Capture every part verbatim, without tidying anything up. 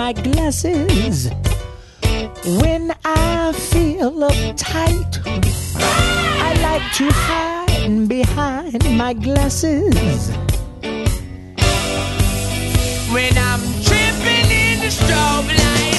my glasses. When I feel uptight, I like to hide behind my glasses. When I'm tripping in the strobe light,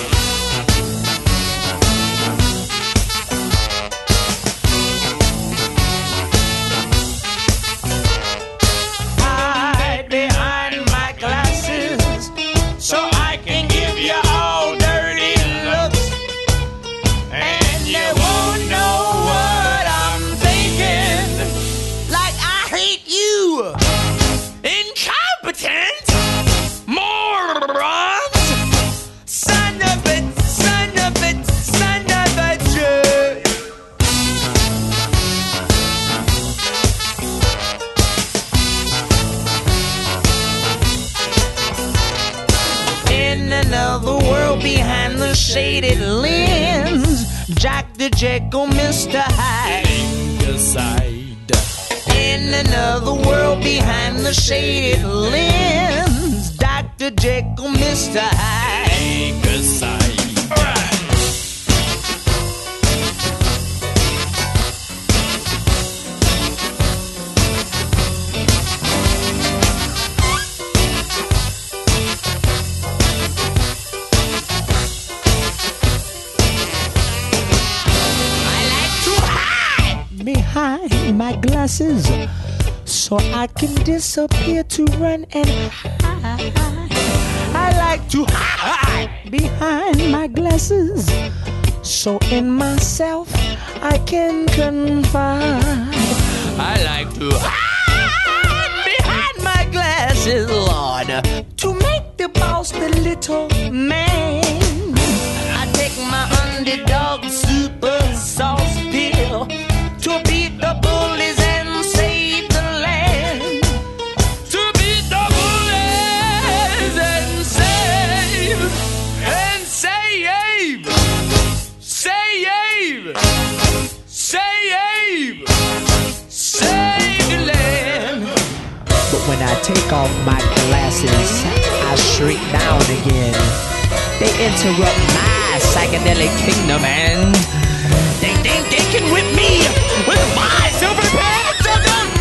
hide behind my glasses so I can give you all dirty looks, and you won't know what I'm thinking. Like I hate you, incompetent morons, son of a, son of a, son of a jerk. In another world behind the shaded lens, Jack the Jekyll, Mister Hyde. In another world behind the shaded lens, Doctor Jekyll, Mister Hyde. Take a side. All right. Behind my glasses so I can disappear to run and hide. I like to hide behind my glasses so in myself I can confide. I like to hide behind my glasses, Lord, to make the boss the little man. I take my underdog super sauce pill to beat the bullies and save the land. To beat the bullies and save, and save, save, save, save the land. But when I take off my glasses, I shrink down again. They interrupt my psychedelic kingdom and they think they can whip me with my silver pants of the